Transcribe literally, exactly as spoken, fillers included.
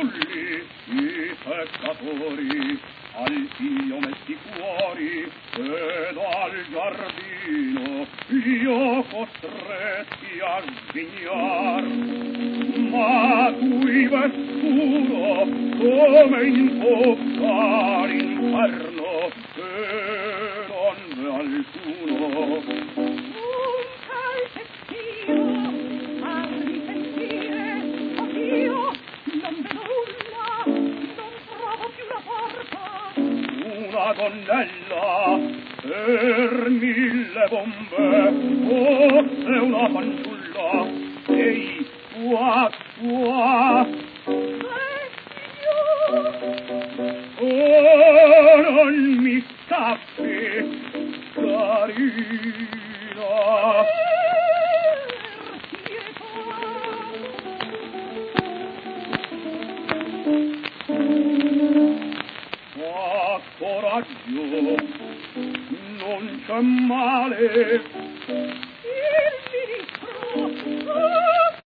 fanciulli, i peccatori, al figlio metti fuori, ed al giardino io costretti a svignar. Ma qui vesturo, come in bocca l'inferno, e non v'è alcuno. Un calzettino, a risentire, oh Dio, non vedo nulla, non trovo più la porta. Una gonnella per mille bombe, oh, è una fanciulla, ehi, qua, qua. Eh, signor! Oh, non mi scappi, carina. Fa coraggio, non c'è male.